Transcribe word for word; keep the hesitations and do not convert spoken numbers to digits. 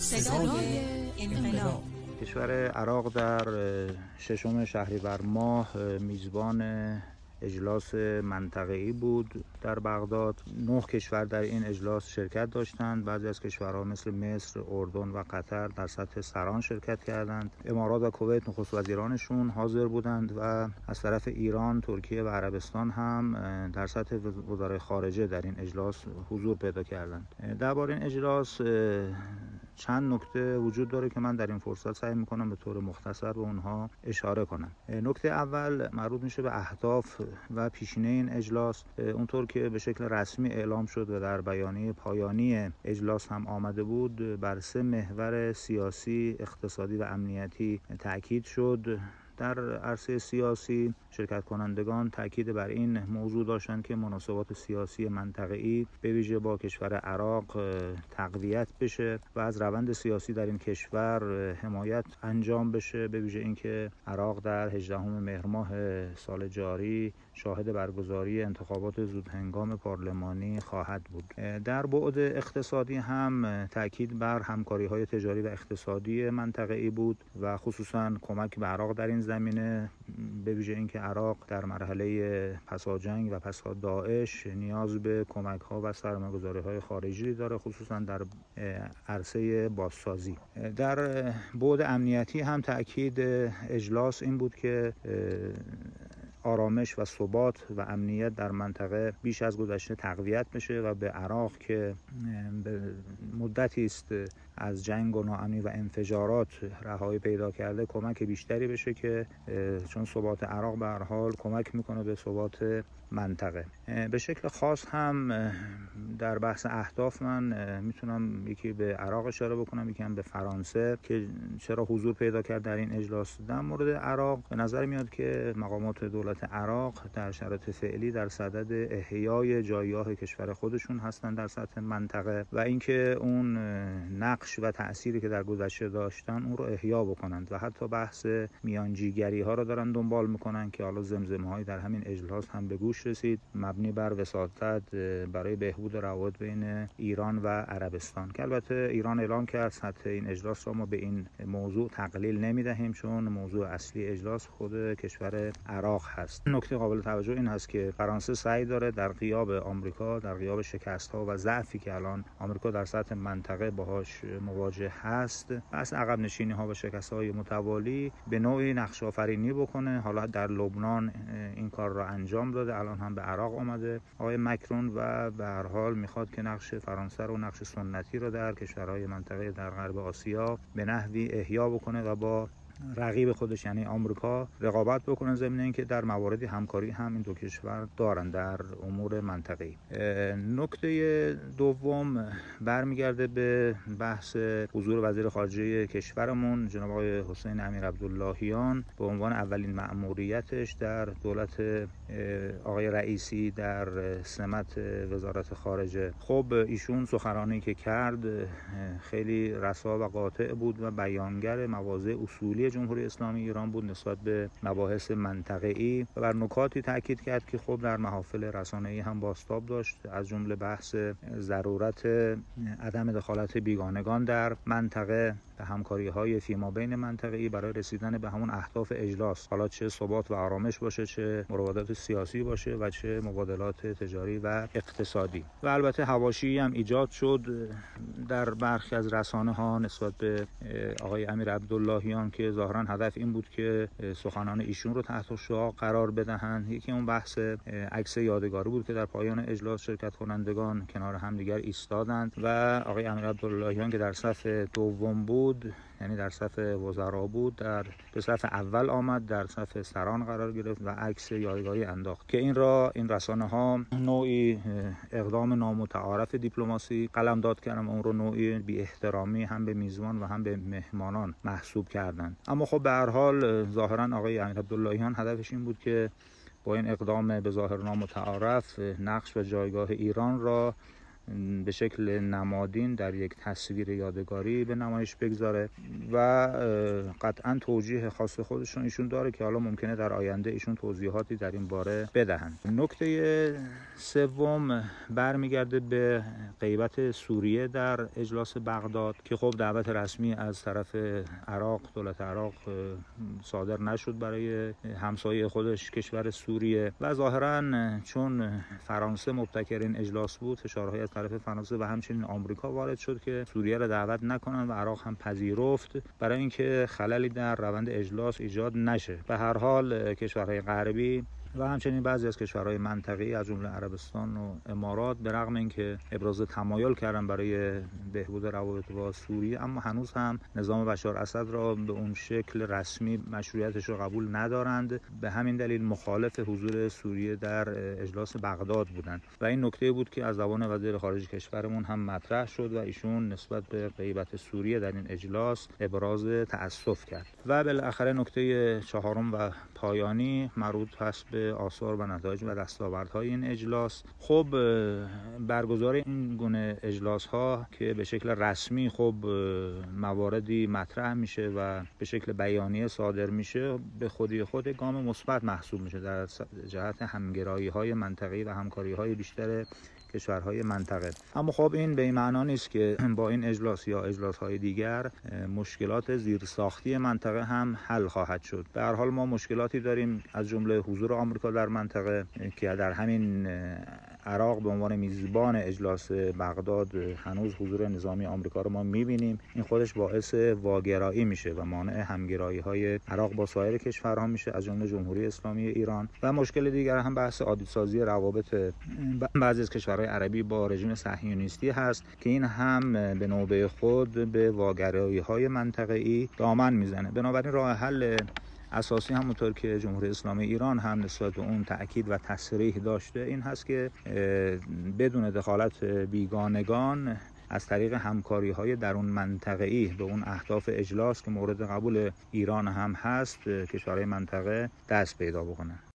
صدای انقلاب. کشور عراق در ششم شهریور ماه میزبان اجلاس منطقه‌ای بود در بغداد. نه کشور در این اجلاس شرکت داشتند. بعضی از کشورها مثل مصر، اردن و قطر در سطح سران شرکت کردند. امارات و کویت نخست وزیرانشون حاضر بودند و از طرف ایران، ترکیه و عربستان هم در سطح وزرای خارجه در این اجلاس حضور پیدا کردند. درباره این اجلاس چند نکته وجود داره که من در این فرصت سعی میکنم به طور مختصر به اونها اشاره کنم. نکته اول مربوط میشه به اهداف و پیشینه این اجلاس. اونطور که به شکل رسمی اعلام شد و در بیانیه پایانی اجلاس هم آمده بود، بر سه محور سیاسی، اقتصادی و امنیتی تاکید شد. در عرصه سیاسی شرکت کنندگان تاکید بر این موضوع داشتند که مناسبات سیاسی منطقه‌ای به ویژه با کشور عراق تقویت بشه و از روند سیاسی در این کشور حمایت انجام بشه، به ویژه اینکه عراق در هجدهم مهر ماه سال جاری شاهد برگزاری انتخابات زودهنگام پارلمانی خواهد بود. در بعد اقتصادی هم تاکید بر همکاری‌های تجاری و اقتصادی منطقه‌ای بود و خصوصا کمک به عراق در این زمینه، به ویژه اینکه عراق در مرحله پساجنگ و پسا داعش نیاز به کمک‌ها و سرمایه‌گذاری‌های خارجی داره، خصوصا در عرصه بازسازی. در بعد امنیتی هم تاکید اجلاس این بود که آرامش و ثبات و امنیت در منطقه بیش از گذشته تقویت بشه و به عراق که به مدتی است از جنگ و ناامنی و انفجارات رهایی پیدا کرده کمک بیشتری بشه، که چون ثبات عراق به هر حال کمک میکنه به ثبات منطقه. به شکل خاص هم در بحث اهداف من میتونم یکی به عراق اشاره بکنم، یکی هم به فرانسه که چرا حضور پیدا کرد در این اجلاس. در مورد عراق به نظر میاد که مقامات دولت عراق در شرایط فعلی در صدد احیای جایگاه کشور خودشون هستند در سطح منطقه و اینکه اون نقش و تأثیری که در گذشته داشتن اون رو احیا بکنند و حتی بحث میانجیگری ها رو دارن دنبال میکنن که حالا زمزمه هایی در همین اجلاس هم به گوش رسید، مبنی بر وساطت برای بهبود روابط بین ایران و عربستان، که البته ایران اعلام کرد سطح این اجلاس را ما به این موضوع تقلیل نمیدهیم چون موضوع اصلی اجلاس خود کشور عراق هست. نکته قابل توجه این هست که فرانسه سعی داره در غیاب آمریکا، در غیاب شکست‌ها و ضعفی که الان آمریکا در سطح منطقه باهاش مواجه هست، از عقب نشینی‌ها و شکست‌های متوالی به نوعی نقش آفرینی بکنه. حالا در لبنان این کار را انجام داده، الان هم به عراق آمده آقای مکرون و به هر حال میخواد که نقش فرانسه رو، نقش سنتی رو در کشورهای منطقه در غرب آسیا به نحوی احیا بکنه و با رقیب خودش یعنی آمریکا رقابت بکنه، ضمن اینکه در مواردی همکاری هم این دو کشور دارن در امور منطقه‌ای. نکته دوم برمیگرده به بحث حضور وزیر خارجه کشورمون جناب آقای حسین امیرعبداللهیان به عنوان اولین مأموریتش در دولت آقای رئیسی در سمت وزارت خارجه. خب ایشون سخنرانی که کرد خیلی رسا و قاطع بود و بیانگر مواضع اصولی جمهوری اسلامی ایران بود نسبت به مباحث منطقه‌ای و بر نکاتی تاکید کرد که خب در محافل رسانه‌ای هم بازتاب داشت، از جمله بحث ضرورت عدم دخالت بیگانگان در منطقه و همکاری‌های فیمابین منطقه‌ای برای رسیدن به همون اهداف اجلاس، حالا چه ثبات و آرامش باشه، چه مراودات سیاسی باشه و چه مبادلات تجاری و اقتصادی. و البته حواشی هم ایجاد شد در برخی از رسانه‌ها نسبت به آقای امیرعبداللهیان که ظاهرا هدف این بود که سخنان ایشون رو تحت شعاع قرار بدهند. یکی اون بحث عکس یادگاری بود که در پایان اجلاس شرکت کنندگان کنار همدیگر ایستادند و آقای امیرعبداللهیان که در صف دوم بود، یعنی در صف وزرا بود، در به صف اول آمد، در صف سران قرار گرفت و عکس یادگاری انداخت که این را این رسانه ها نوعی اقدام نامتعارف دیپلماسی قلمداد کردن، اون رو نوعی بی احترامی هم به میزبان و هم به مهمانان محسوب کردند. اما خب به هر حال ظاهرا آقای امیرعبداللهیان هدفش این بود که با این اقدام به ظاهر نامتعارف نقش و جایگاه ایران را به شکل نمادین در یک تصویر یادگاری به نمایش بگذاره و قطعا توجیه خاص خودشون ایشون داره که حالا ممکنه در آینده ایشون توضیحاتی در این باره بدهند. نکته سوم برمیگرده به غیبت سوریه در اجلاس بغداد که خب دعوت رسمی از طرف عراق، دولت عراق صادر نشد برای همسایه خودش کشور سوریه و ظاهراً چون فرانسه مبتکر این اجلاس بود، فشارهای از طرف فرانسه و همچنین آمریکا وارد شد که سوریه را دعوت نکنن و عراق هم پذیرفت برای اینکه خللی در روند اجلاس ایجاد نشه. به هر حال کشورهای غربی و همچنین بعضی از کشورهای منطقه‌ای از جمله عربستان و امارات به رغم اینکه ابراز تمایل کردن برای بهبود روابط با سوریه، اما هنوز هم نظام بشار اسد را به اون شکل رسمی مشروعیتش رو قبول ندارند. به همین دلیل مخالف حضور سوریه در اجلاس بغداد بودند و این نکته بود که از زبان وزیر خارجه کشورمون هم مطرح شد و ایشون نسبت به غیبت سوریه در این اجلاس ابراز تأسف کرد. و بالاخره نکته چهارم و پایانی مربوط هست به آثار و نتایج و دستاوردهای این اجلاس. خب برگزاری این گونه اجلاس ها که به شکل رسمی خب مواردی مطرح میشه و به شکل بیانیه صادر میشه، به خودی خود گام مثبت محسوب میشه در جهت همگرایی های منطقه‌ای و همکاری های بیشتر کشورهای منطقه. اما خب این به این معنا نیست که با این اجلاس یا اجلاس‌های دیگر مشکلات زیرساختی منطقه هم حل خواهد شد. به هر حال ما مشکلاتی داریم از جمله حضور آمریکا در منطقه که در همین عراق به عنوان میزبان اجلاس بغداد هنوز حضور نظامی آمریکا رو ما می‌بینیم. این خودش باعث واگرایی میشه و مانع همگرایی‌های عراق با سایر کشورها میشه از جمله جمهوری اسلامی ایران. و مشکل دیگر هم بحث عادی‌سازی روابط بعضی از کشورهای عربی با رژیم صهیونیستی هست که این هم به نوبه خود به واگرایی‌های منطقه‌ای دامن میزنه. بنابراین راه حل اساسی همونطور که جمهوری اسلامی ایران هم نسبت به اون تأکید و تصریح داشته این هست که بدون دخالت بیگانگان از طریق همکاری‌های درون منطقه‌ای به اون اهداف اجلاس که مورد قبول ایران هم هست کشورهای منطقه دست پیدا بکنن.